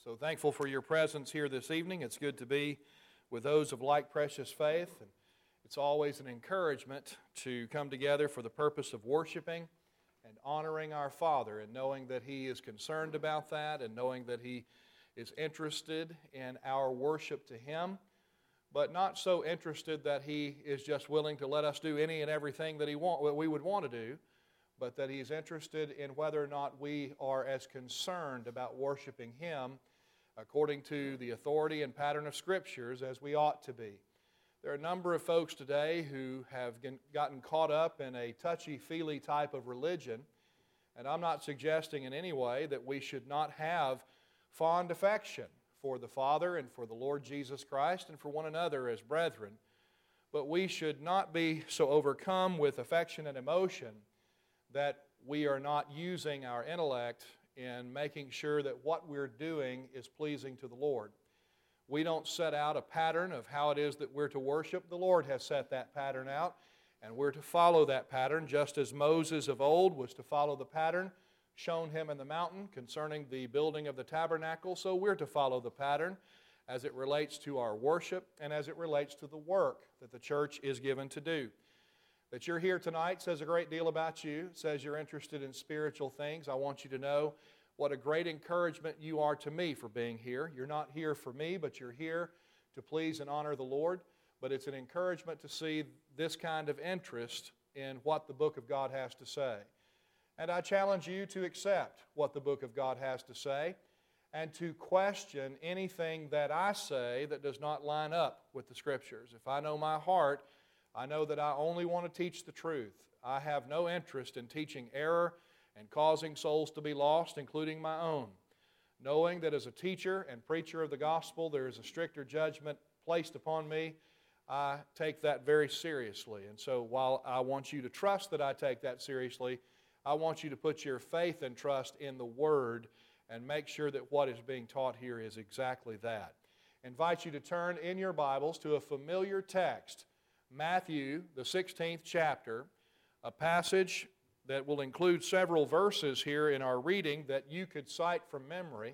So thankful for your presence here this evening. It's good to be with those of like precious faith. And it's always an encouragement to come together for the purpose of worshiping and honoring our Father and knowing that He is concerned about that and knowing that He is interested in our worship to Him, but not so interested that He is just willing to let us do any and everything that we would want to do, but that He is interested in whether or not we are as concerned about worshiping Him according to the authority and pattern of Scriptures as we ought to be. There are a number of folks today who have gotten caught up in a touchy-feely type of religion, and I'm not suggesting in any way that we should not have fond affection for the Father and for the Lord Jesus Christ and for one another as brethren, but we should not be so overcome with affection and emotion that we are not using our intellect in making sure that what we're doing is pleasing to the Lord. We don't set out a pattern of how it is that we're to worship. The Lord has set that pattern out, and we're to follow that pattern, just as Moses of old was to follow the pattern shown him in the mountain concerning the building of the tabernacle. So we're to follow the pattern as it relates to our worship and as it relates to the work that the church is given to do. That you're here tonight says a great deal about you. It says you're interested in spiritual things. I want you to know what a great encouragement you are to me for being here. You're not here for me, but you're here to please and honor the Lord. But it's an encouragement to see this kind of interest in what the book of God has to say. And I challenge you to accept what the book of God has to say and to question anything that I say that does not line up with the Scriptures. If I know my heart, I know that I only want to teach the truth. I have no interest in teaching error and causing souls to be lost, including my own. Knowing that as a teacher and preacher of the gospel, there is a stricter judgment placed upon me, I take that very seriously. And so while I want you to trust that I take that seriously, I want you to put your faith and trust in the Word and make sure that what is being taught here is exactly that. I invite you to turn in your Bibles to a familiar text, Matthew, the 16th chapter, a passage that will include several verses here in our reading that you could cite from memory.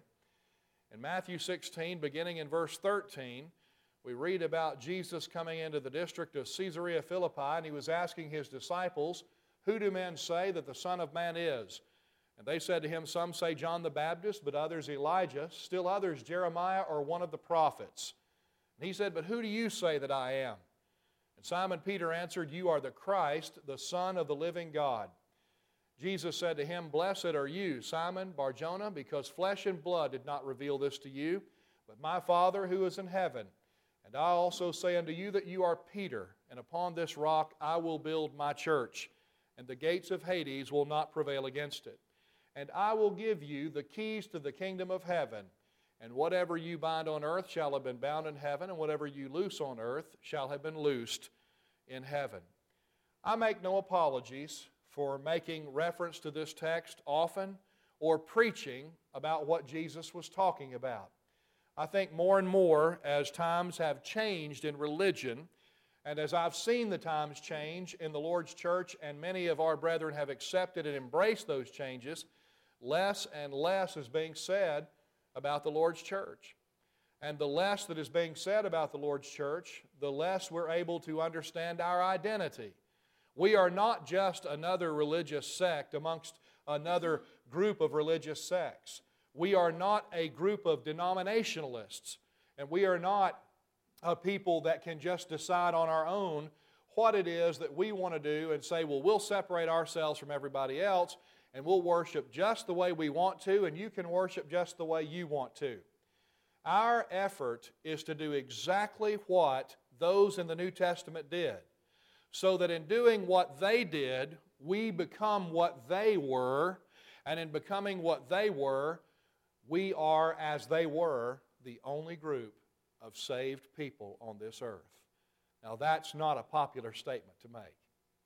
In Matthew 16, beginning in verse 13, we read about Jesus coming into the district of Caesarea Philippi, and He was asking His disciples, "Who do men say that the Son of Man is?" And they said to Him, "Some say John the Baptist, but others Elijah, still others Jeremiah or one of the prophets." And He said, "But who do you say that I am?" And Simon Peter answered, "You are the Christ, the Son of the living God." Jesus said to him, "Blessed are you, Simon Bar-Jonah, because flesh and blood did not reveal this to you, but my Father who is in heaven. And I also say unto you that you are Peter, and upon this rock I will build my church, and the gates of Hades will not prevail against it. And I will give you the keys to the kingdom of heaven, and whatever you bind on earth shall have been bound in heaven, and whatever you loose on earth shall have been loosed in heaven." I make no apologies for making reference to this text often or preaching about what Jesus was talking about. I think more and more as times have changed in religion, and as I've seen the times change in the Lord's church, and many of our brethren have accepted and embraced those changes, less and less is being said about the Lord's church. And the less that is being said about the Lord's church, the less we're able to understand our identity. We are not just another religious sect amongst another group of religious sects. We are not a group of denominationalists, and we are not a people that can just decide on our own what it is that we want to do and say, well, we'll separate ourselves from everybody else and we'll worship just the way we want to, and you can worship just the way you want to. Our effort is to do exactly what those in the New Testament did, so that in doing what they did, we become what they were, and in becoming what they were, we are, as they were, the only group of saved people on this earth. Now, that's not a popular statement to make.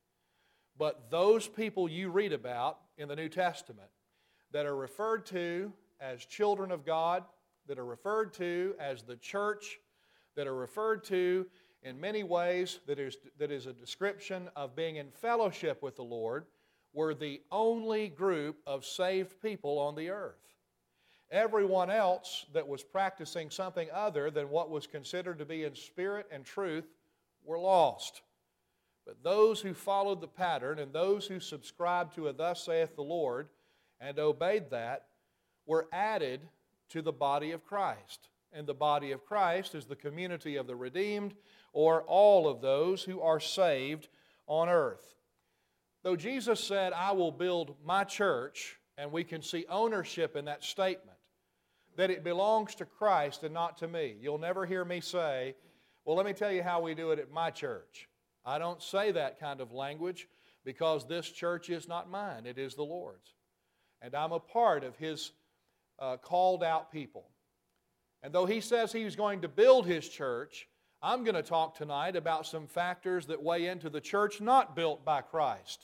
But those people you read about in the New Testament that are referred to as children of God, that are referred to as the church, that are referred to in many ways that is a description of being in fellowship with the Lord, were the only group of saved people on the earth. Everyone else that was practicing something other than what was considered to be in spirit and truth were lost. But those who followed the pattern and those who subscribed to a "Thus saith the Lord" and obeyed that were added to the body of Christ. And the body of Christ is the community of the redeemed, or all of those who are saved on earth. Though Jesus said, "I will build my church," and we can see ownership in that statement, that it belongs to Christ and not to me. You'll never hear me say, "Well, let me tell you how we do it at my church." I don't say that kind of language because this church is not mine, it is the Lord's. And I'm a part of His called out people. And though He says He's going to build His church, I'm going to talk tonight about some factors that weigh into the church not built by Christ.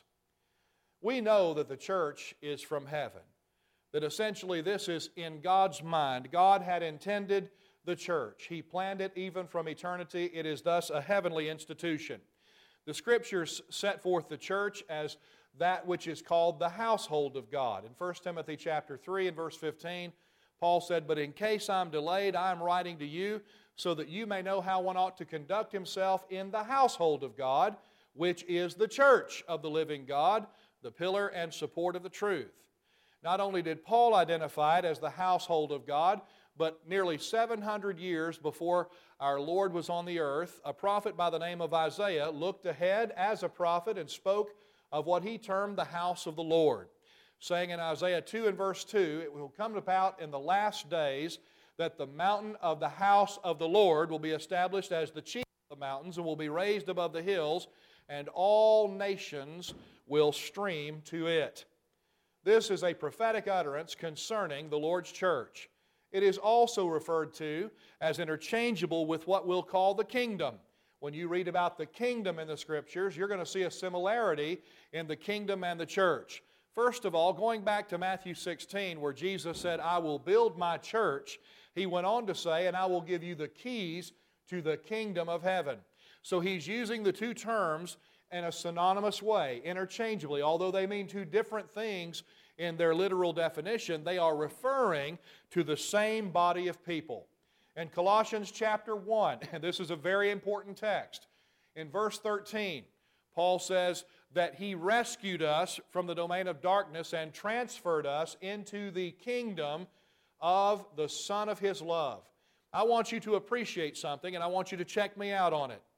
We know that the church is from heaven, that essentially this is in God's mind. God had intended the church. He planned it even from eternity. It is thus a heavenly institution. The Scriptures set forth the church as that which is called the household of God. In 1 Timothy chapter 3 and verse 15, Paul said, "But in case I'm delayed, I am writing to you so that you may know how one ought to conduct himself in the household of God, which is the church of the living God, the pillar and support of the truth." Not only did Paul identify it as the household of God, but nearly 700 years before our Lord was on the earth, a prophet by the name of Isaiah looked ahead as a prophet and spoke of what he termed the house of the Lord, saying in Isaiah 2 and verse 2, "It will come about in the last days that the mountain of the house of the Lord will be established as the chief of the mountains and will be raised above the hills, and all nations will stream to it." This is a prophetic utterance concerning the Lord's church. It is also referred to as interchangeable with what we'll call the kingdom. When you read about the kingdom in the Scriptures, you're going to see a similarity in the kingdom and the church. First of all, going back to Matthew 16, where Jesus said, "I will build my church," He went on to say, "And I will give you the keys to the kingdom of heaven." So He's using the two terms in a synonymous way, interchangeably. Although they mean two different things in their literal definition, they are referring to the same body of people. In Colossians chapter 1, and this is a very important text, in verse 13, Paul says that He rescued us from the domain of darkness and transferred us into the kingdom of the Son of His love. I want you to appreciate something, and I want you to check me out on it.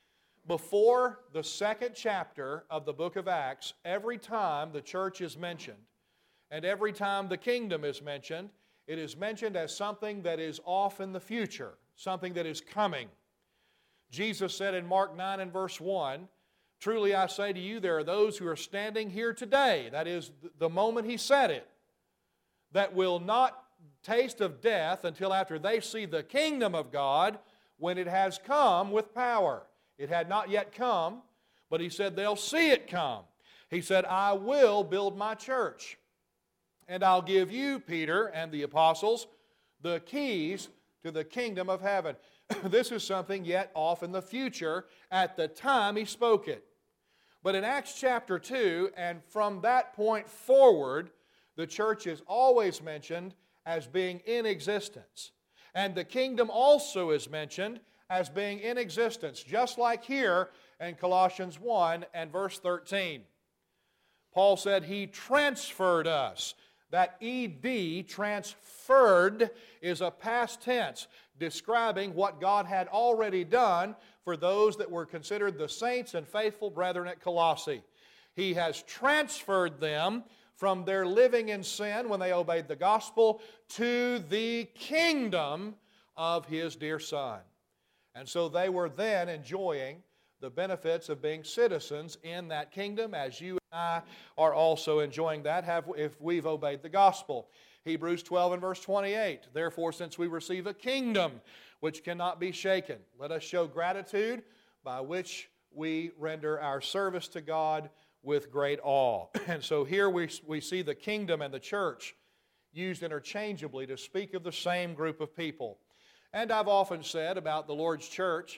Before the second chapter of the book of Acts, every time the church is mentioned, and every time the kingdom is mentioned, it is mentioned as something that is off in the future, something that is coming. Jesus said in Mark 9 and verse 1, "Truly I say to you, there are those who are standing here today," that is the moment He said it, "that will not taste of death until after they see the kingdom of God when it has come with power." It had not yet come, but He said they'll see it come. He said, "I will build my church, and I'll give you, Peter and the apostles, the keys to the kingdom of heaven." This is something yet off in the future at the time He spoke it. But in Acts chapter 2, and from that point forward, the church is always mentioned as being in existence. And the kingdom also is mentioned as being in existence, just like here in Colossians 1 and verse 13. Paul said He transferred us. That ed, transferred, is a past tense describing what God had already done for those that were considered the saints and faithful brethren at Colossae. He has transferred them from their living in sin when they obeyed the gospel to the kingdom of His dear Son. And so they were then enjoying the benefits of being citizens in that kingdom, as you and I are also enjoying that if we've obeyed the gospel. Hebrews 12 and verse 28, "Therefore, since we receive a kingdom which cannot be shaken, let us show gratitude by which we render our service to God with great awe." And so here we see the kingdom and the church used interchangeably to speak of the same group of people. And I've often said about the Lord's church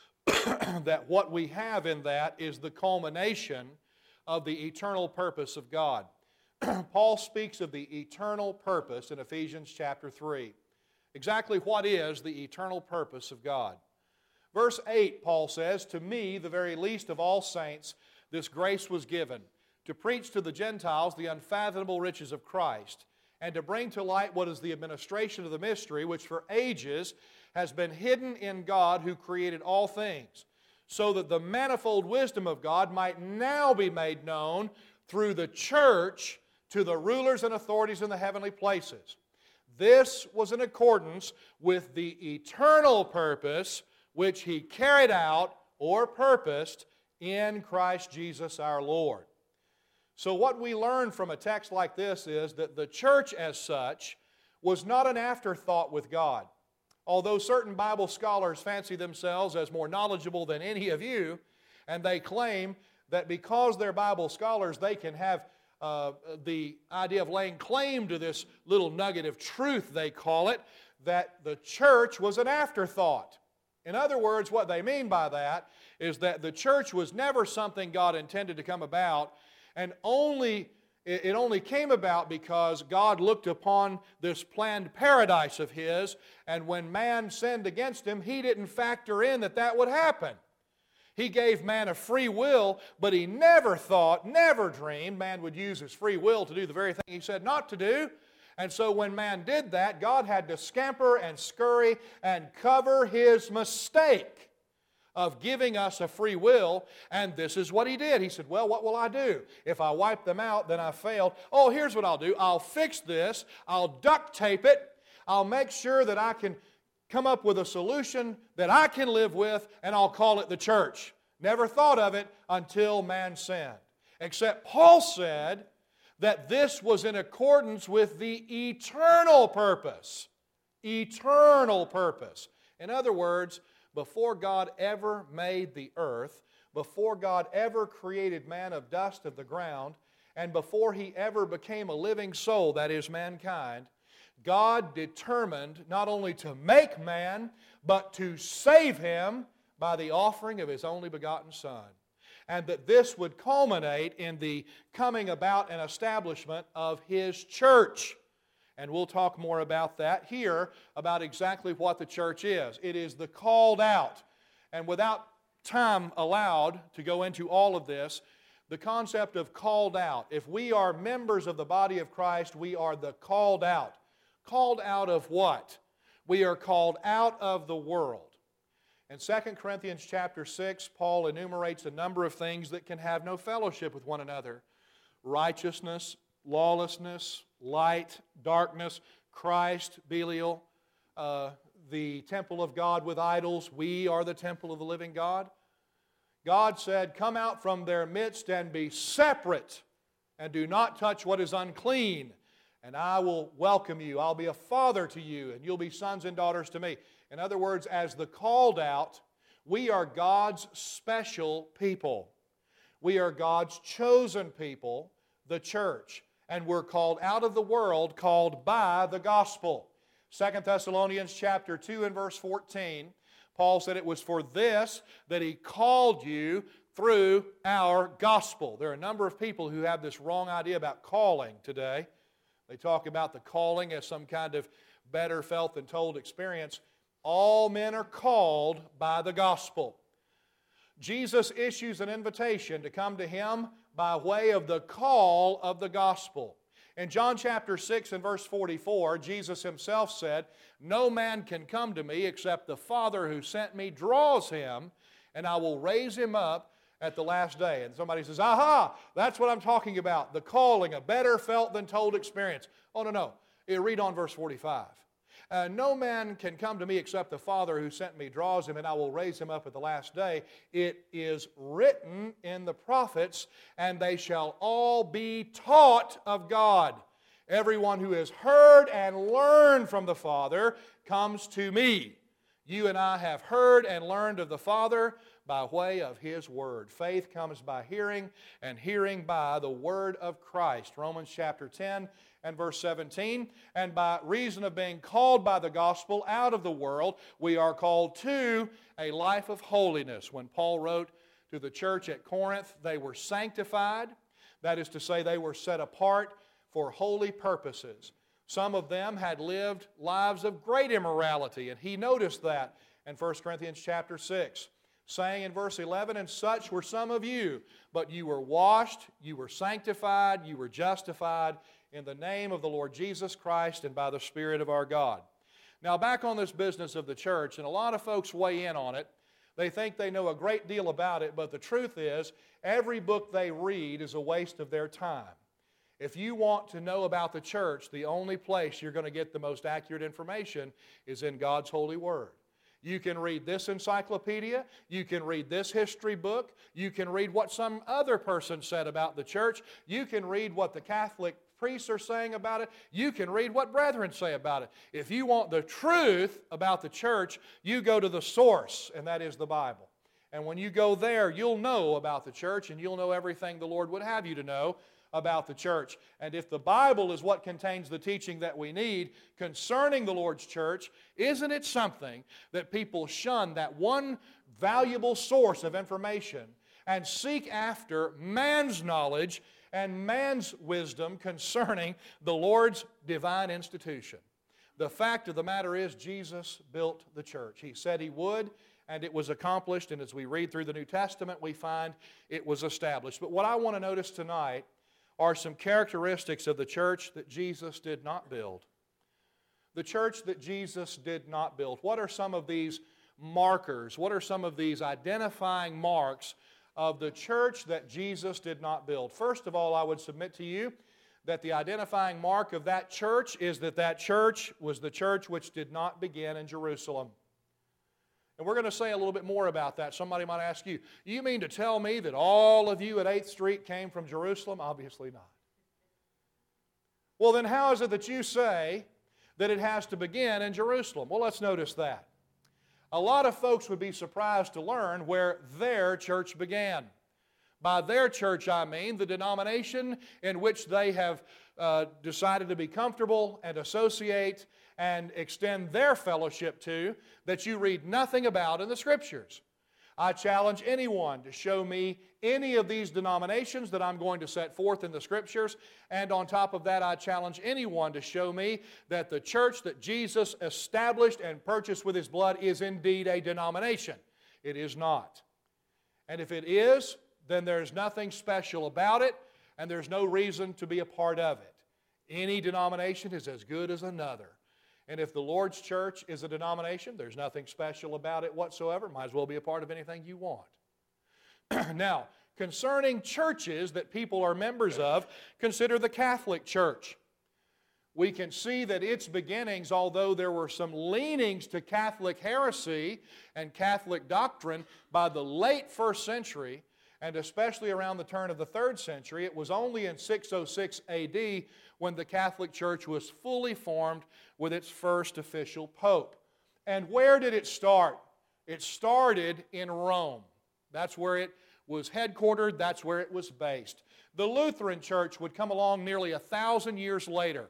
that what we have in that is the culmination of the eternal purpose of God. Paul speaks of the eternal purpose in Ephesians chapter 3. Exactly what is the eternal purpose of God? Verse 8, Paul says, "To me, the very least of all saints, this grace was given, to preach to the Gentiles the unfathomable riches of Christ, and to bring to light what is the administration of the mystery, which for ages has been hidden in God who created all things, so that the manifold wisdom of God might now be made known through the church to the rulers and authorities in the heavenly places. This was in accordance with the eternal purpose which He carried out or purposed in Christ Jesus our Lord." So what we learn from a text like this is that the church as such was not an afterthought with God. Although certain Bible scholars fancy themselves as more knowledgeable than any of you, and they claim that because they're Bible scholars, they can have the idea of laying claim to this little nugget of truth, they call it, that the church was an afterthought. In other words, what they mean by that is that the church was never something God intended to come about, and it only came about because God looked upon this planned paradise of His, and when man sinned against Him, He didn't factor in that that would happen. He gave man a free will, but He never thought, never dreamed man would use his free will to do the very thing He said not to do. And so when man did that, God had to scamper and scurry and cover His mistake of giving us a free will, and this is what He did. He said, well, what will I do? If I wipe them out, then I failed. Oh, here's what I'll do. I'll fix this. I'll duct tape it. I'll make sure that I can come up with a solution that I can live with, and I'll call it the church. Never thought of it until man sinned. Except Paul said that this was in accordance with the eternal purpose. Eternal purpose. In other words, before God ever made the earth, before God ever created man of dust of the ground, and before He ever became a living soul, that is mankind, God determined not only to make man, but to save him by the offering of His only begotten Son. And that this would culminate in the coming about and establishment of His church. And we'll talk more about that here, about exactly what the church is. It is the called out. And without time allowed to go into all of this, the concept of called out. If we are members of the body of Christ, we are the called out. Called out of what? We are called out of the world. In 2 Corinthians chapter 6, Paul enumerates a number of things that can have no fellowship with one another. Righteousness, lawlessness, light, darkness, Christ, Belial, the temple of God with idols. We are the temple of the living God. God said, "Come out from their midst and be separate, and do not touch what is unclean, and I will welcome you. I'll be a father to you, and you'll be sons and daughters to me." In other words, as the called out, we are God's special people. We are God's chosen people, the church. And we're called out of the world, called by the gospel. 2 Thessalonians chapter 2 and verse 14, Paul said it was for this that He called you through our gospel. There are a number of people who have this wrong idea about calling today. They talk about the calling as some kind of better felt than told experience. All men are called by the gospel. Jesus issues an invitation to come to Him by way of the call of the gospel. In John chapter 6 and verse 44, Jesus Himself said, "No man can come to me except the Father who sent me draws him, and I will raise him up at the last day." And somebody says, "Aha, that's what I'm talking about, the calling, a better felt than told experience." Oh, no. You read on verse 45. "No man can come to me except the Father who sent me draws him, and I will raise him up at the last day. It is written in the prophets, and they shall all be taught of God. Everyone who has heard and learned from the Father comes to me." You and I have heard and learned of the Father by way of His Word. Faith comes by hearing, and hearing by the Word of Christ. Romans chapter 10 and verse 17. "And by reason of being called by the gospel out of the world, we are called to a life of holiness." When Paul wrote to the church at Corinth, they were sanctified. That is to say, they were set apart for holy purposes. Some of them had lived lives of great immorality, and he noticed that in 1 Corinthians chapter 6, saying in verse 11, "And such were some of you, but you were washed, you were sanctified, you were justified in the name of the Lord Jesus Christ and by the Spirit of our God." Now back on this business of the church, and a lot of folks weigh in on it. They think they know a great deal about it, but the truth is, every book they read is a waste of their time. If you want to know about the church, the only place you're going to get the most accurate information is in God's holy Word. You can read this encyclopedia, you can read this history book, you can read what some other person said about the church, you can read what the Catholic priests are saying about it, you can read what brethren say about it. If you want the truth about the church, you go to the source, and that is the Bible. And when you go there, you'll know about the church, and you'll know everything the Lord would have you to know about the church. And if the Bible is what contains the teaching that we need concerning the Lord's church, isn't it something that people shun that one valuable source of information and seek after man's knowledge and man's wisdom concerning the Lord's divine institution? The fact of the matter is, Jesus built the church. He said He would, and it was accomplished, and as we read through the New Testament, we find it was established. But what I want to notice tonight are some characteristics of the church that Jesus did not build. The church that Jesus did not build. What are some of these markers? What are some of these identifying marks of the church that Jesus did not build? First of all, I would submit to you that the identifying mark of that church is that that church was the church which did not begin in Jerusalem. And we're going to say a little bit more about that. Somebody might ask you, you mean to tell me that all of you at 8th Street came from Jerusalem? Obviously not. Well, then how is it that you say that it has to begin in Jerusalem? Well, let's notice that. A lot of folks would be surprised to learn where their church began. By their church, I mean the denomination in which they have decided to be comfortable and associate and extend their fellowship to, that you read nothing about in the Scriptures. I challenge anyone to show me any of these denominations that I'm going to set forth in the Scriptures, and on top of that, I challenge anyone to show me that the church that Jesus established and purchased with His blood is indeed a denomination. It is not. And if it is, then there's nothing special about it, and there's no reason to be a part of it. Any denomination is as good as another. And if the Lord's church is a denomination, there's nothing special about it whatsoever. Might as well be a part of anything you want. Now, concerning churches that people are members of, consider the Catholic Church. We can see that its beginnings, although there were some leanings to Catholic heresy and Catholic doctrine by the late 1st century, and especially around the turn of the 3rd century, it was only in 606 A.D. when the Catholic Church was fully formed with its first official pope. And where did it start? It started in Rome. That's where it was headquartered. That's where it was based. The Lutheran Church would come along nearly 1,000 years later.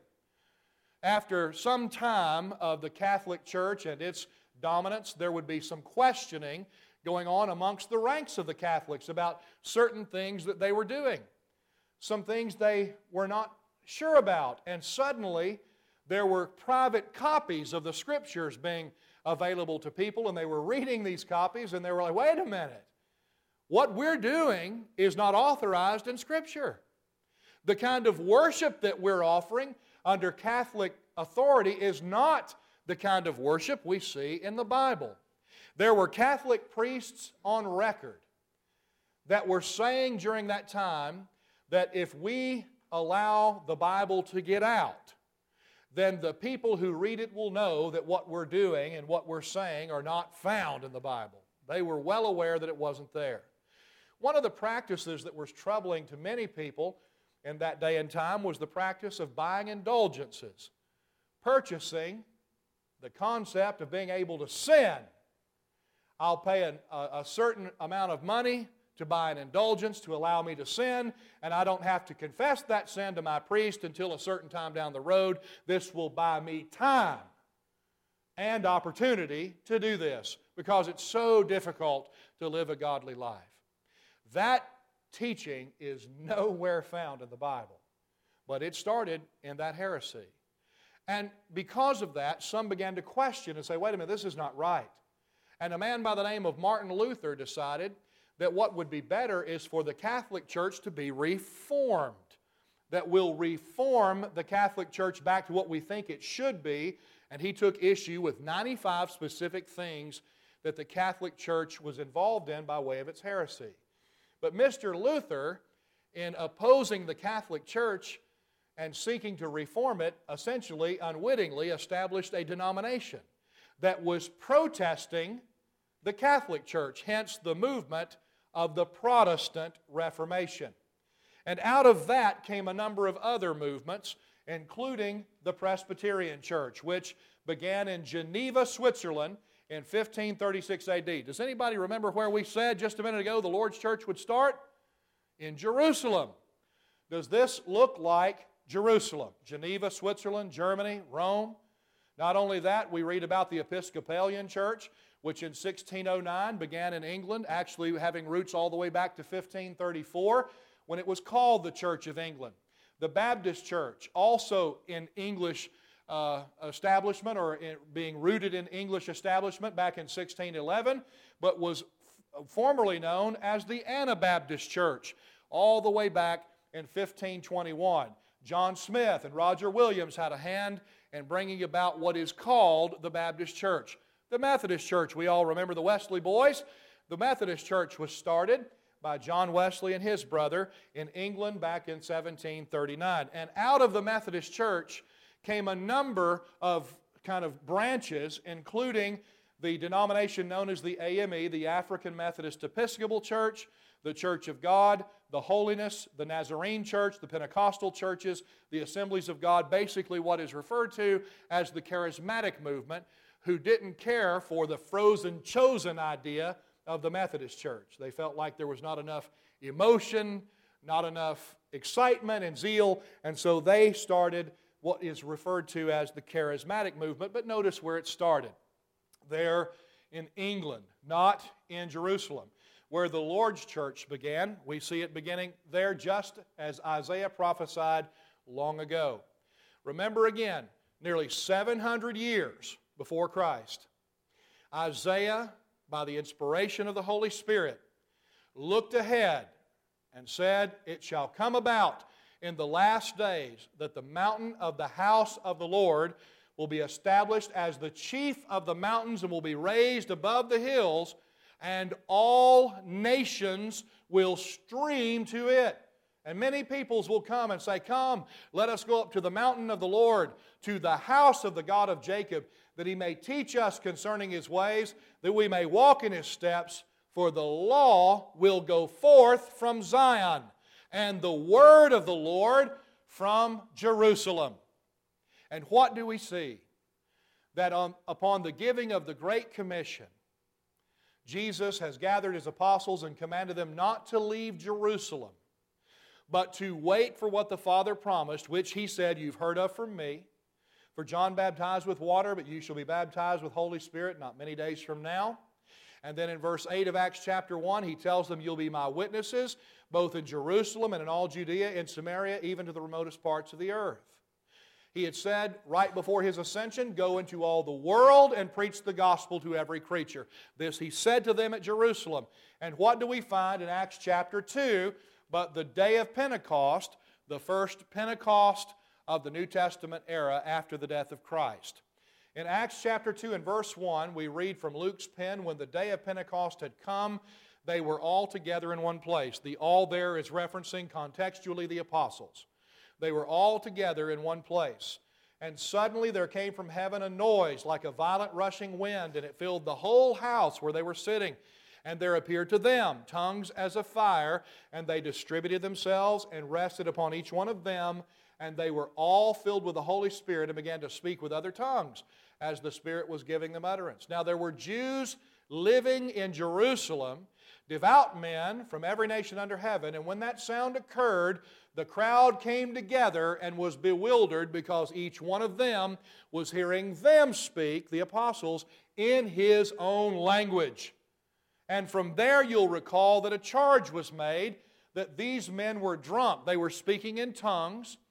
After some time of the Catholic Church and its dominance, there would be some questioning going on amongst the ranks of the Catholics about certain things that they were doing. Some things they were not sure about. And suddenly, there were private copies of the Scriptures being available to people, and they were reading these copies, and they were like, wait a minute. What we're doing is not authorized in Scripture. The kind of worship that we're offering under Catholic authority is not the kind of worship we see in the Bible. There were Catholic priests on record that were saying during that time that if we allow the Bible to get out, then the people who read it will know that what we're doing and what we're saying are not found in the Bible. They were well aware that it wasn't there. One of the practices that was troubling to many people in that day and time was the practice of buying indulgences, purchasing the concept of being able to sin. I'll pay a certain amount of money to buy an indulgence to allow me to sin, and I don't have to confess that sin to my priest until a certain time down the road. This will buy me time and opportunity to do this because it's so difficult to live a godly life. That teaching is nowhere found in the Bible. But it started in that heresy. And because of that, some began to question and say, wait a minute, this is not right. And a man by the name of Martin Luther decided that what would be better is for the Catholic Church to be reformed. That will reform the Catholic Church back to what we think it should be. And he took issue with 95 specific things that the Catholic Church was involved in by way of its heresy. But Mr. Luther, in opposing the Catholic Church and seeking to reform it, essentially, unwittingly, established a denomination that was protesting the Catholic Church, hence the movement of the Protestant Reformation. And out of that came a number of other movements, including the Presbyterian Church, which began in Geneva, Switzerland in 1536 AD. Does anybody remember where we said just a minute ago the Lord's Church would start? In Jerusalem. Does this look like Jerusalem? Geneva, Switzerland, Germany, Rome. Not only that, we read about the Episcopalian Church, which in 1609 began in England, actually having roots all the way back to 1534, when it was called the Church of England. The Baptist Church, also in English establishment, or being rooted in English establishment back in 1611, but was formerly known as the Anabaptist Church, all the way back in 1521. John Smith and Roger Williams had a hand in bringing about what is called the Baptist Church. The Methodist Church, we all remember the Wesley boys. The Methodist Church was started by John Wesley and his brother in England back in 1739. And out of the Methodist Church came a number of kind of branches, including the denomination known as the AME, the African Methodist Episcopal Church, the Church of God, the Holiness, the Nazarene Church, the Pentecostal churches, the Assemblies of God, basically what is referred to as the charismatic movement, who didn't care for the frozen chosen idea of the Methodist Church. They felt like there was not enough emotion, not enough excitement and zeal, and so they started what is referred to as the charismatic movement. But notice where it started. There in England, not in Jerusalem. Where the Lord's Church began, we see it beginning there just as Isaiah prophesied long ago. Remember again, nearly 700 years before Christ, Isaiah, by the inspiration of the Holy Spirit, looked ahead and said, "It shall come about in the last days that the mountain of the house of the Lord will be established as the chief of the mountains and will be raised above the hills, and all nations will stream to it." And many peoples will come and say, "Come, let us go up to the mountain of the Lord, to the house of the God of Jacob, that He may teach us concerning His ways, that we may walk in His steps, for the law will go forth from Zion, and the word of the Lord from Jerusalem." And what do we see? That upon the giving of the Great Commission, Jesus has gathered His apostles and commanded them not to leave Jerusalem, but to wait for what the Father promised, which He said, "You've heard of from me. For John baptized with water, but you shall be baptized with Holy Spirit not many days from now." And then in verse 8 of Acts chapter 1, He tells them, "You'll be my witnesses, both in Jerusalem and in all Judea and Samaria, even to the remotest parts of the earth." He had said right before His ascension, "Go into all the world and preach the gospel to every creature." This He said to them at Jerusalem. And what do we find in Acts chapter 2? But the day of Pentecost, the first Pentecost of the New Testament era after the death of Christ. In Acts chapter 2 and verse 1, we read from Luke's pen, "When the day of Pentecost had come, they were all together in one place." The all there is referencing contextually the apostles. They were all together in one place. "And suddenly there came from heaven a noise like a violent rushing wind, and it filled the whole house where they were sitting. And there appeared to them tongues as of fire, and they distributed themselves and rested upon each one of them. And they were all filled with the Holy Spirit and began to speak with other tongues as the Spirit was giving them utterance." Now there were Jews living in Jerusalem, devout men from every nation under heaven, and when that sound occurred, the crowd came together and was bewildered because each one of them was hearing them speak, the apostles, in his own language. And from there you'll recall that a charge was made that these men were drunk. They were speaking in tongues.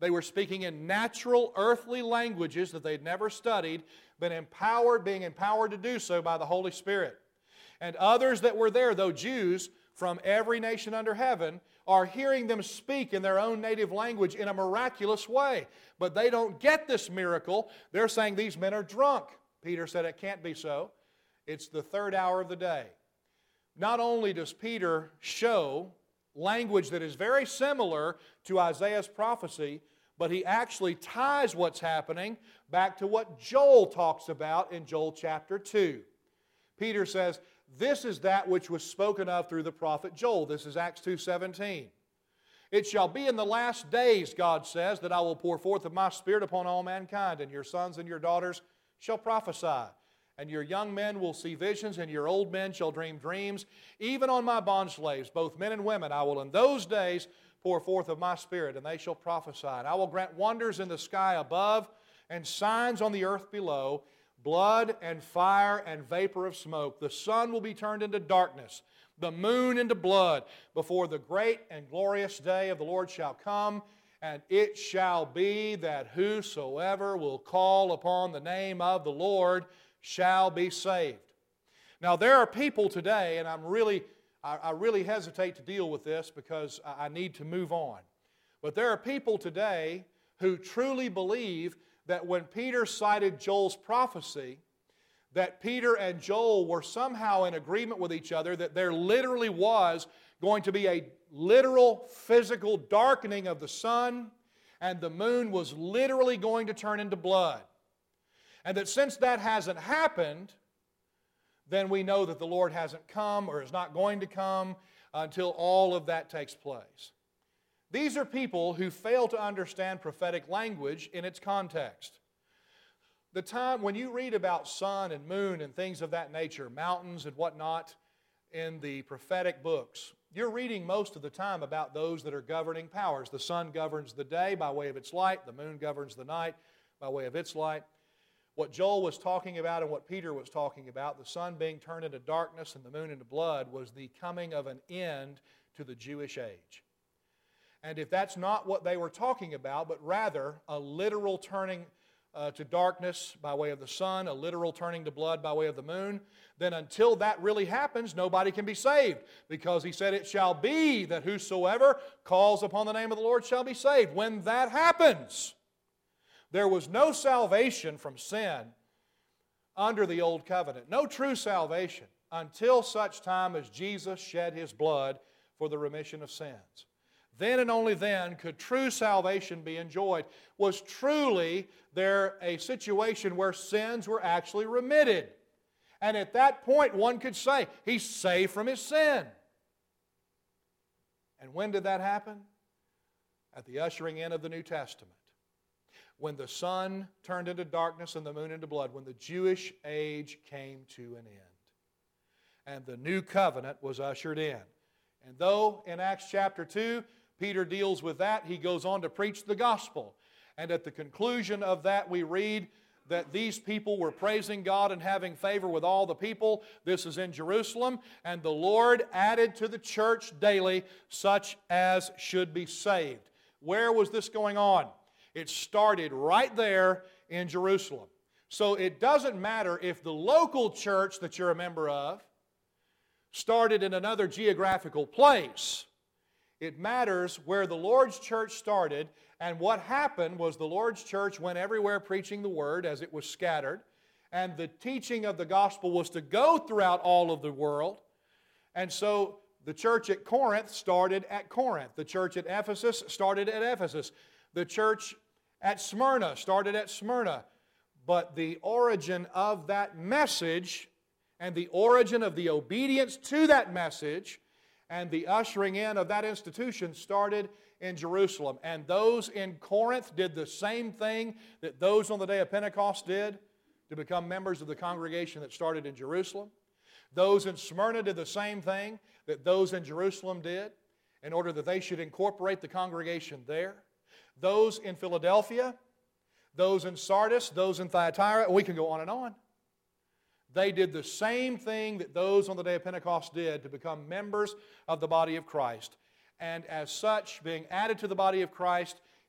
They were speaking in natural, earthly languages that they'd never studied, but being empowered to do so by the Holy Spirit. And others that were there, though Jews from every nation under heaven, are hearing them speak in their own native language in a miraculous way. But they don't get this miracle. They're saying these men are drunk. Peter said it can't be so. It's the third hour of the day. Not only does Peter show language that is very similar to Isaiah's prophecy, but he actually ties what's happening back to what Joel talks about in Joel chapter 2. Peter says, this is that which was spoken of through the prophet Joel. This is Acts 2:17. It shall be in the last days, God says, that I will pour forth of my Spirit upon all mankind, and your sons and your daughters shall prophesy. And your young men will see visions, and your old men shall dream dreams. Even on my bondslaves, both men and women, I will in those days pour forth of my Spirit, and they shall prophesy. And I will grant wonders in the sky above, and signs on the earth below, blood and fire and vapor of smoke. The sun will be turned into darkness, the moon into blood, before the great and glorious day of the Lord shall come. And it shall be that whosoever will call upon the name of the Lord shall be saved. Now there are people today, and I really hesitate to deal with this because I need to move on. But there are people today who truly believe that when Peter cited Joel's prophecy, that Peter and Joel were somehow in agreement with each other, that there literally was going to be a literal physical darkening of the sun, and the moon was literally going to turn into blood. And that since that hasn't happened, then we know that the Lord hasn't come or is not going to come until all of that takes place. These are people who fail to understand prophetic language in its context. The time when you read about sun and moon and things of that nature, mountains and whatnot, in the prophetic books, you're reading most of the time about those that are governing powers. The sun governs the day by way of its light. The moon governs the night by way of its light. What Joel was talking about and what Peter was talking about, the sun being turned into darkness and the moon into blood, was the coming of an end to the Jewish age. And if that's not what they were talking about, but rather a literal turning to darkness by way of the sun, a literal turning to blood by way of the moon, then until that really happens, nobody can be saved. Because he said, it shall be that whosoever calls upon the name of the Lord shall be saved. When that happens, there was no salvation from sin under the old covenant. No true salvation until such time as Jesus shed His blood for the remission of sins. Then and only then could true salvation be enjoyed. Was truly there a situation where sins were actually remitted? And at that point one could say, he's saved from his sin. And when did that happen? At the ushering in of the New Testament. When the sun turned into darkness and the moon into blood. When the Jewish age came to an end. And the new covenant was ushered in. And though in Acts chapter 2, Peter deals with that, he goes on to preach the gospel. And at the conclusion of that, we read that these people were praising God and having favor with all the people. This is in Jerusalem. And the Lord added to the church daily such as should be saved. Where was this going on? It started right there in Jerusalem. So it doesn't matter if the local church that you're a member of started in another geographical place. It matters where the Lord's church started, and what happened was the Lord's church went everywhere preaching the Word as it was scattered, and the teaching of the gospel was to go throughout all of the world. And so the church at Corinth started at Corinth. The church at Ephesus started at Ephesus. The church at Smyrna started at Smyrna. But the origin of that message and the origin of the obedience to that message and the ushering in of that institution started in Jerusalem. And those in Corinth did the same thing that those on the day of Pentecost did to become members of the congregation that started in Jerusalem. Those in Smyrna did the same thing that those in Jerusalem did in order that they should incorporate the congregation there. Those in Philadelphia, those in Sardis, those in Thyatira, we can go on and on. They did the same thing that those on the day of Pentecost did to become members of the body of Christ. And as such, being added to the body of Christ,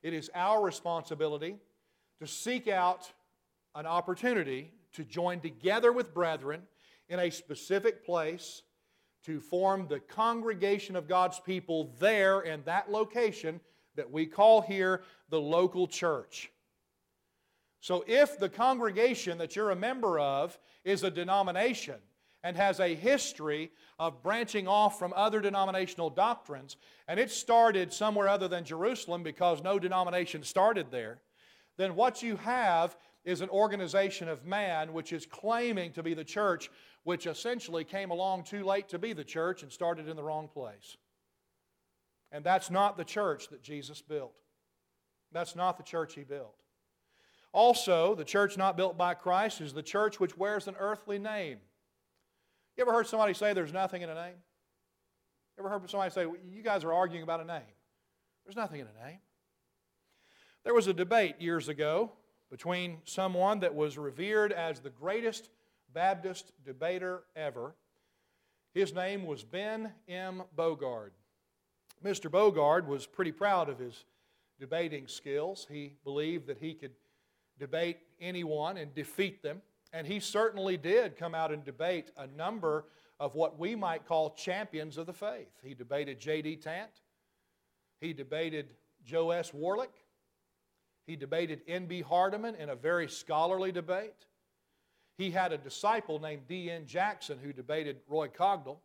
it is our responsibility to seek out an opportunity to join together with brethren in a specific place to form the congregation of God's people there in that location that we call here the local church. So if the congregation that you're a member of is a denomination and has a history of branching off from other denominational doctrines, and it started somewhere other than Jerusalem because no denomination started there, then what you have is an organization of man which is claiming to be the church, which essentially came along too late to be the church and started in the wrong place. And that's not the church that Jesus built. That's not the church He built. Also, the church not built by Christ is the church which wears an earthly name. You ever heard somebody say there's nothing in a name? Ever heard somebody say, you guys are arguing about a name? There's nothing in a name. There was a debate years ago between someone that was revered as the greatest Baptist debater ever. His name was Ben M. Bogard. Mr. Bogard was pretty proud of his debating skills. He believed that he could debate anyone and defeat them. And he certainly did come out and debate a number of what we might call champions of the faith. He debated J.D. Tant. He debated Joe S. Warlick. He debated N.B. Hardeman in a very scholarly debate. He had a disciple named D.N. Jackson who debated Roy Cogdell.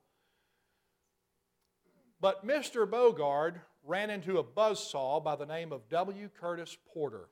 But Mr. Bogard ran into a buzzsaw by the name of W. Curtis Porter.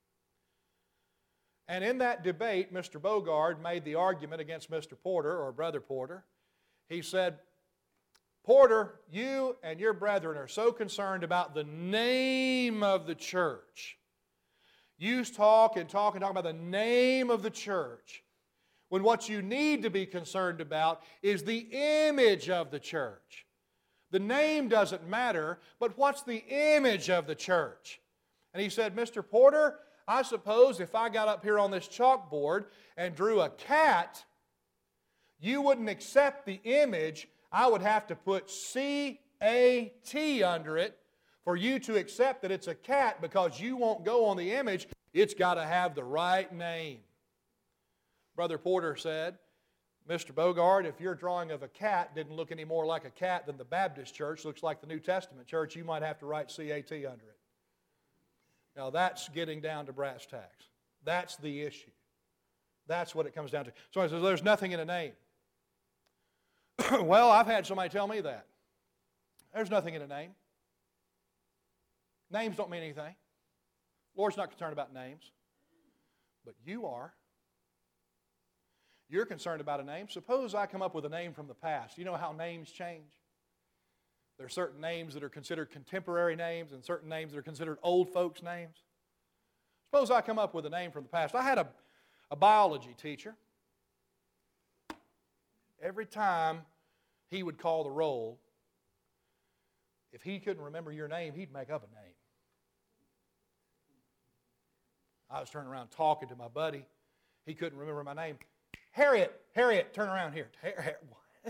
And in that debate, Mr. Bogard made the argument against Mr. Porter, or Brother Porter. He said, Porter, you and your brethren are so concerned about the name of the church. You talk about the name of the church, when what you need to be concerned about is the image of the church. The name doesn't matter, but what's the image of the church? And he said, Mr. Porter, I suppose if I got up here on this chalkboard and drew a cat, you wouldn't accept the image. I would have to put C-A-T under it for you to accept that it's a cat, because you won't go on the image. It's got to have the right name. Brother Porter said, Mr. Bogard, if your drawing of a cat didn't look any more like a cat than the Baptist church looks like the New Testament church, you might have to write C-A-T under it. Now that's getting down to brass tacks. That's the issue. That's what it comes down to. Somebody says, there's nothing in a name. Well, I've had somebody tell me that. There's nothing in a name. Names don't mean anything. The Lord's not concerned about names. But you are. You're concerned about a name. Suppose I come up with a name from the past. You know how names change? There are certain names that are considered contemporary names and certain names that are considered old folks' names. Suppose I come up with a name from the past. I had a biology teacher. Every time he would call the roll, if he couldn't remember your name, he'd make up a name. I was turning around talking to my buddy. He couldn't remember my name. Harriet, turn around here. Harriet.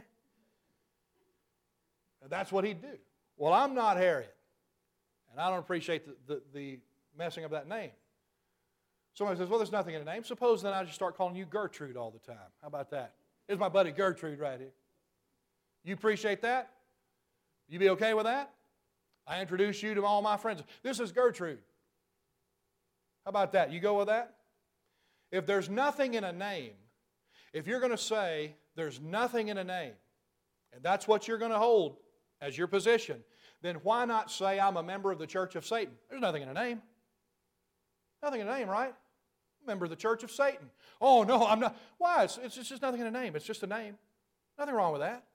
That's what he'd do. Well, I'm not Harriet, and I don't appreciate the messing of that name. Somebody says, well, there's nothing in a name. Suppose then I just start calling you Gertrude all the time. How about that? Here's my buddy Gertrude right here. You appreciate that? You be okay with that? I introduce you to all my friends. This is Gertrude. How about that? You go with that? If there's nothing in a name, if you're going to say there's nothing in a name, and that's what you're going to hold as your position, then why not say I'm a member of the Church of Satan? There's nothing in a name. Nothing in a name, right? Member of the Church of Satan. Oh, no, I'm not. Why? It's just nothing in a name. It's just a name. Nothing wrong with that.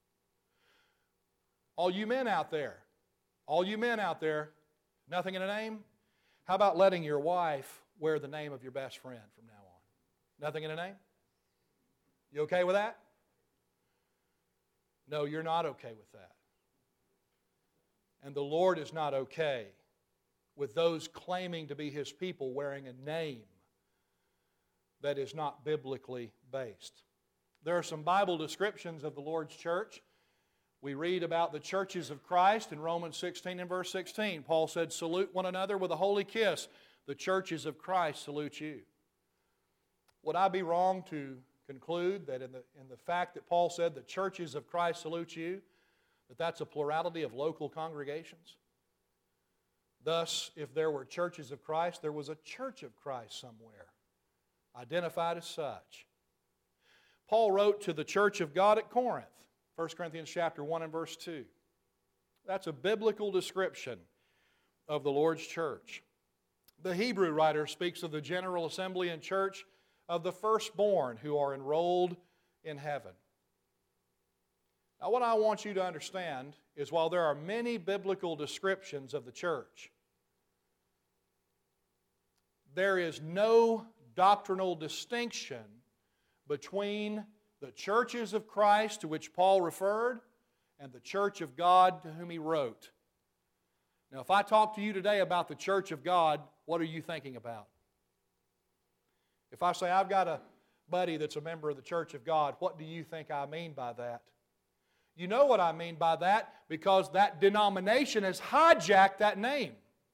All you men out there, nothing in a name? How about letting your wife wear the name of your best friend from now on? Nothing in a name? You okay with that? No, you're not okay with that. And the Lord is not okay with those claiming to be His people wearing a name that is not biblically based. There are some Bible descriptions of the Lord's church We read about the churches of Christ in Romans 16 and verse 16. Paul said, "Salute one another with a holy kiss. The churches of Christ salute you." Would I be wrong to conclude that in the fact that Paul said the churches of Christ salute you, that that's a plurality of local congregations? Thus, if there were churches of Christ, there was a church of Christ somewhere, identified as such. Paul wrote to the church of God at Corinth, 1 Corinthians chapter 1 and verse 2. That's a biblical description of the Lord's church. The Hebrew writer speaks of the general assembly and church of the firstborn who are enrolled in heaven. Now, what I want you to understand is while there are many biblical descriptions of the church, there is no doctrinal distinction between the churches of Christ to which Paul referred and the church of God to whom he wrote. Now, if I talk to you today about the church of God, what are you thinking about? If I say I've got a buddy that's a member of the church of God, what do you think I mean by that? You know what I mean by that because that denomination has hijacked that name.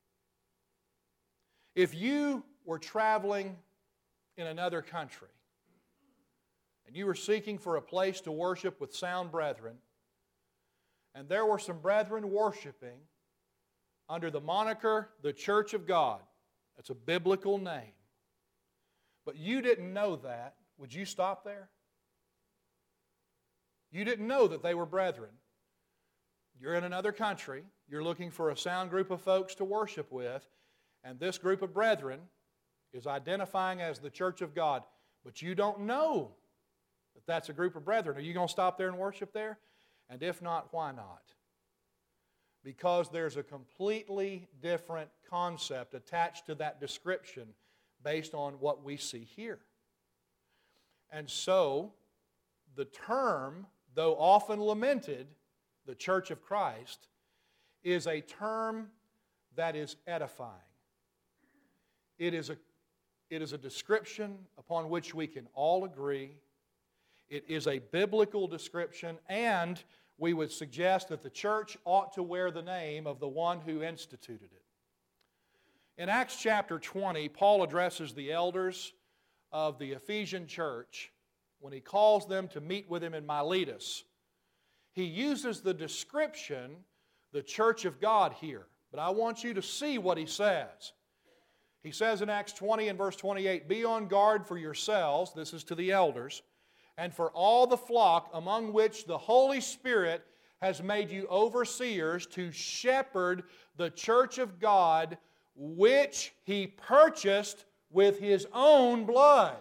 If you were traveling in another country and you were seeking for a place to worship with sound brethren, and there were some brethren worshiping under the moniker the Church of God, that's a biblical name, but you didn't know that, would you stop there? You didn't know that they were brethren. You're in another country, you're looking for a sound group of folks to worship with, and this group of brethren is identifying as the Church of God, but you don't know that that's a group of brethren. Are you going to stop there and worship there? And if not, why not? Because there's a completely different concept attached to that description based on what we see here. And so, the term, though often lamented, the Church of Christ, is a term that is edifying. It is a description upon which we can all agree. It is a biblical description, and we would suggest that the church ought to wear the name of the one who instituted it. In Acts chapter 20, Paul addresses the elders of the Ephesian church when he calls them to meet with him in Miletus. He uses the description, the church of God here, but I want you to see what he says. He says in Acts 20 and verse 28, "Be on guard for yourselves," this is to the elders, "and for all the flock among which the Holy Spirit has made you overseers to shepherd the church of God, which He purchased with His own blood."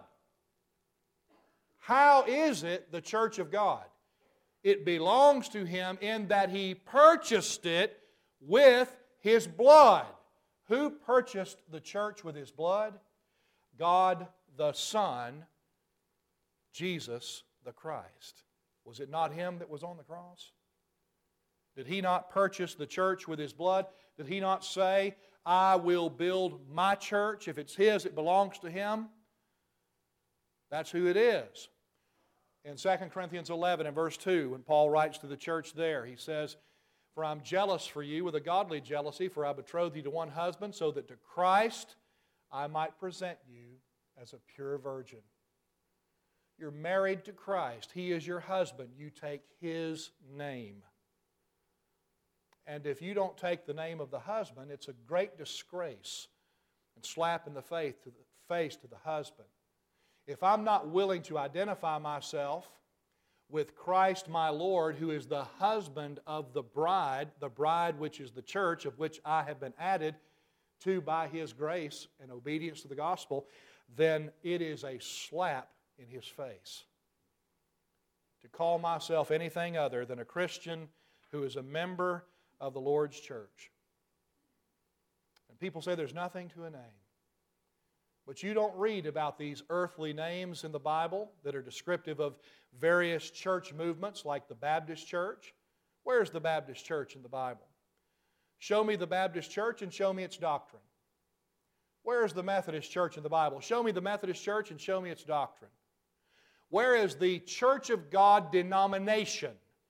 How is it the church of God? It belongs to Him in that He purchased it with His blood. Who purchased the church with His blood? God the Son, Jesus the Christ. Was it not Him that was on the cross? Did He not purchase the church with His blood? Did He not say, "I will build my church"? If it's His, it belongs to Him. That's who it is. In 2 Corinthians 11 and verse 2, when Paul writes to the church there, he says, "For I'm jealous for you with a godly jealousy, for I betrothed you to one husband, so that to Christ I might present you as a pure virgin." You're married to Christ. He is your husband. You take His name. And if you don't take the name of the husband, it's a great disgrace and slap in the face to the husband. If I'm not willing to identify myself with Christ my Lord, who is the husband of the bride which is the church, of which I have been added to by His grace and obedience to the gospel, then it is a slap in His face to call myself anything other than a Christian who is a member of the Lord's church. And people say there's nothing to a name. But you don't read about these earthly names in the Bible that are descriptive of various church movements like the Baptist church. Where's the Baptist church in the Bible? Show me the Baptist church and show me its doctrine. Where's the Methodist church in the Bible? Show me the Methodist church and show me its doctrine. Where is the Church of God denomination?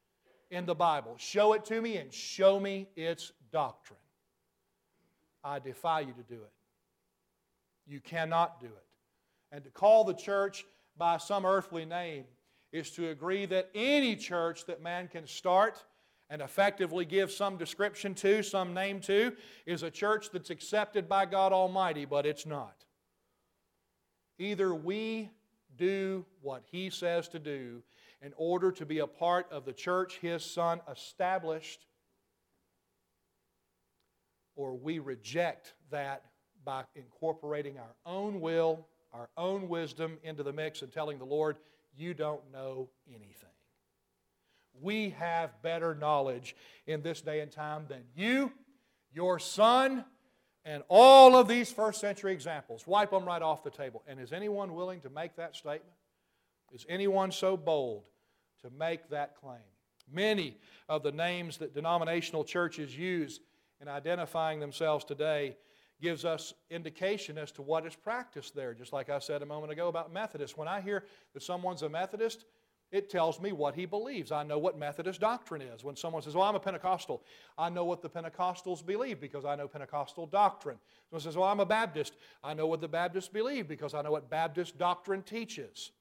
in the Bible. Show it to me and show me its doctrine. I defy you to do it. You cannot do it. And to call the church by some earthly name is to agree that any church that man can start and effectively give some description to, some name to, is a church that's accepted by God Almighty, but it's not. Either we do what He says to do in order to be a part of the church His Son established, or we reject that by incorporating our own will, our own wisdom into the mix and telling the Lord, you don't know anything. We have better knowledge in this day and time than you, your son, and all of these first century examples. Wipe them right off the table. And is anyone willing to make that statement? Is anyone so bold to make that claim? Many of the names that denominational churches use in identifying themselves today gives us indication as to what is practiced there. Just like I said a moment ago about Methodists. When I hear that someone's a Methodist, it tells me what he believes. I know what Methodist doctrine is. When someone says, well, I'm a Pentecostal, I know what the Pentecostals believe because I know Pentecostal doctrine. Someone says, well, I'm a Baptist, I know what the Baptists believe because I know what Baptist doctrine teaches.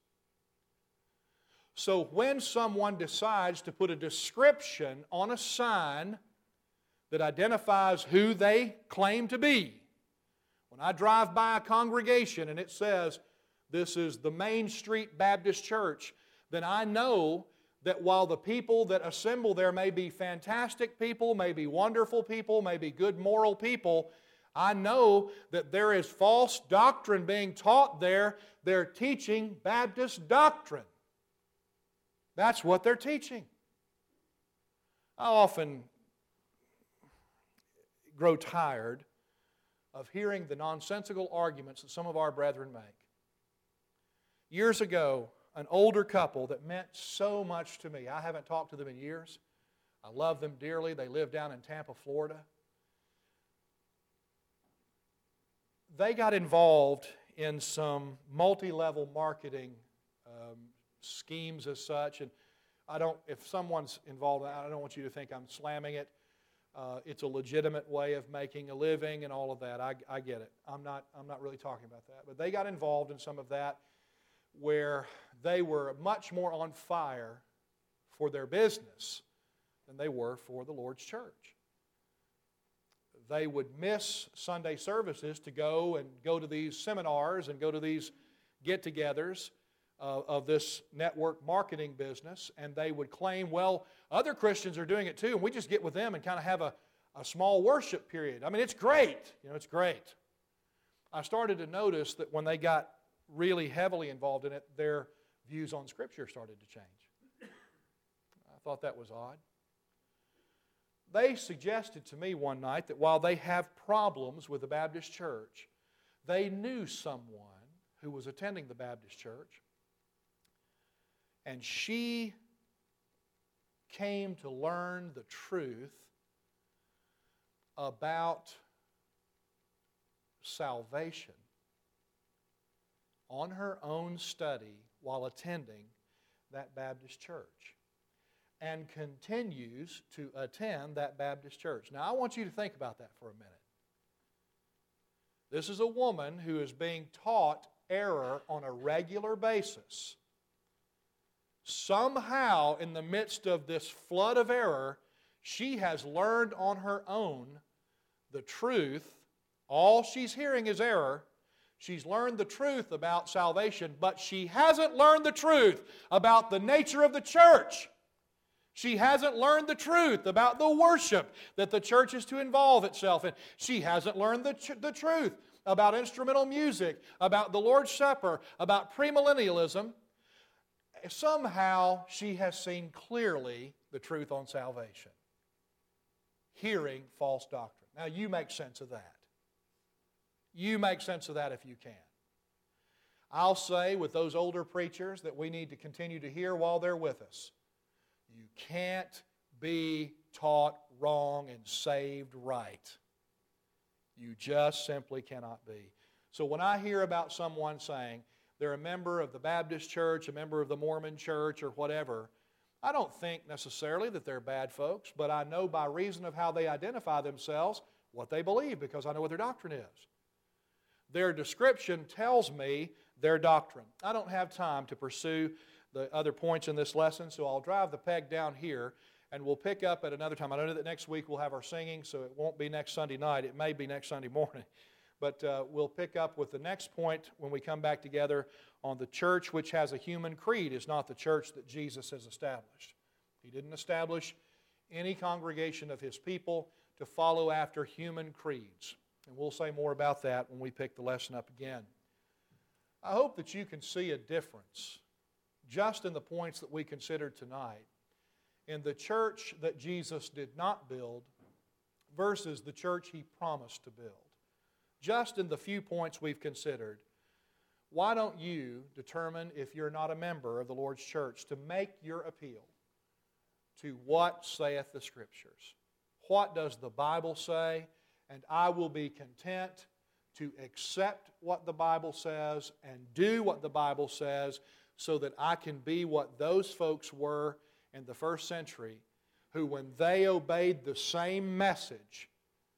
So when someone decides to put a description on a sign that identifies who they claim to be, when I drive by a congregation and it says, this is the Main Street Baptist Church, then I know that while the people that assemble there may be fantastic people, may be wonderful people, may be good moral people, I know that there is false doctrine being taught there. They're teaching Baptist doctrine. That's what they're teaching. I often grow tired of hearing the nonsensical arguments that some of our brethren make. Years ago, an older couple that meant so much to me. I haven't talked to them in years. I love them dearly. They live down in Tampa, Florida. They got involved in some multi-level marketing schemes as such. And if someone's involved, I don't want you to think I'm slamming it. It's a legitimate way of making a living and all of that. I get it. I'm not really talking about that. But they got involved in some of that where they were much more on fire for their business than they were for the Lord's church. They would miss Sunday services to go to these seminars and go to these get-togethers of this network marketing business, and they would claim, well, other Christians are doing it too, and we just get with them and kind of have a small worship period. I mean, it's great. It's great. I started to notice that when they got really heavily involved in it, their views on Scripture started to change. I thought that was odd. They suggested to me one night that while they have problems with the Baptist church, they knew someone who was attending the Baptist church, and she came to learn the truth about salvation on her own study while attending that Baptist church, and continues to attend that Baptist church. Now, I want you to think about that for a minute. This is a woman who is being taught error on a regular basis. Somehow, in the midst of this flood of error, she has learned on her own the truth. All she's hearing is error. She's learned the truth about salvation, but she hasn't learned the truth about the nature of the church. She hasn't learned the truth about the worship that the church is to involve itself in. She hasn't learned the truth about instrumental music, about the Lord's Supper, about premillennialism. Somehow she has seen clearly the truth on salvation, hearing false doctrine. Now you make sense of that. You make sense of that if you can. I'll say with those older preachers that we need to continue to hear while they're with us. You can't be taught wrong and saved right. You just simply cannot be. So when I hear about someone saying they're a member of the Baptist church, a member of the Mormon church, or whatever, I don't think necessarily that they're bad folks, but I know by reason of how they identify themselves what they believe because I know what their doctrine is. Their description tells me their doctrine. I don't have time to pursue the other points in this lesson, so I'll drive the peg down here and we'll pick up at another time. I know that next week we'll have our singing, so it won't be next Sunday night. It may be next Sunday morning. But we'll pick up with the next point when we come back together on the church which has a human creed is not the church that Jesus has established. He didn't establish any congregation of His people to follow after human creeds. And we'll say more about that when we pick the lesson up again. I hope that you can see a difference just in the points that we considered tonight in the church that Jesus did not build versus the church He promised to build. Just in the few points we've considered, why don't you determine, if you're not a member of the Lord's church, to make your appeal to what saith the Scriptures? What does the Bible say? And I will be content to accept what the Bible says and do what the Bible says so that I can be what those folks were in the first century who, when they obeyed the same message,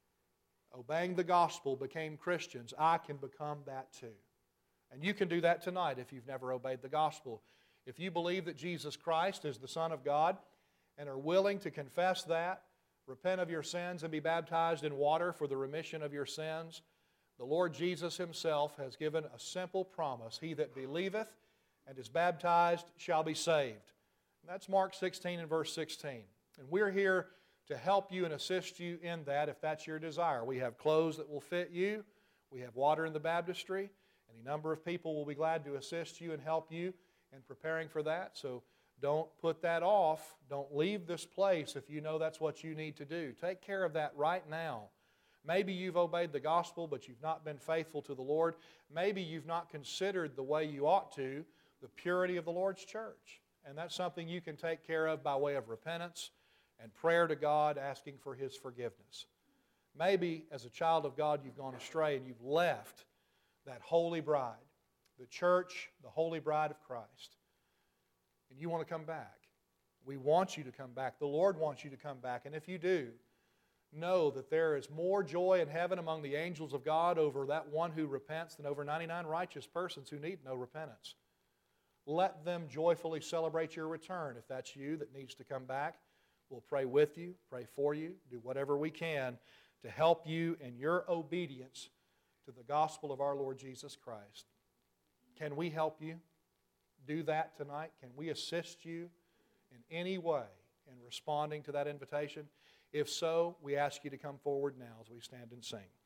obeying the gospel, became Christians. I can become that too. And you can do that tonight if you've never obeyed the gospel. If you believe that Jesus Christ is the Son of God and are willing to confess that, repent of your sins and be baptized in water for the remission of your sins, the Lord Jesus Himself has given a simple promise. He that believeth and is baptized shall be saved. And that's Mark 16 and verse 16. And we're here to help you and assist you in that if that's your desire. We have clothes that will fit you. We have water in the baptistry. Any number of people will be glad to assist you and help you in preparing for that. So don't put that off. Don't leave this place if you know that's what you need to do. Take care of that right now. Maybe you've obeyed the gospel, but you've not been faithful to the Lord. Maybe you've not considered the way you ought to the purity of the Lord's church. And that's something you can take care of by way of repentance and prayer to God, asking for His forgiveness. Maybe as a child of God you've gone astray and you've left that holy bride, the church, the holy bride of Christ, and you want to come back. We want you to come back. The Lord wants you to come back. And if you do, know that there is more joy in heaven among the angels of God over that one who repents than over 99 righteous persons who need no repentance. Let them joyfully celebrate your return. If that's you that needs to come back, we'll pray with you, pray for you, do whatever we can to help you in your obedience to the gospel of our Lord Jesus Christ. Can we help you do that tonight? Can we assist you in any way in responding to that invitation? If so, we ask you to come forward now as we stand and sing.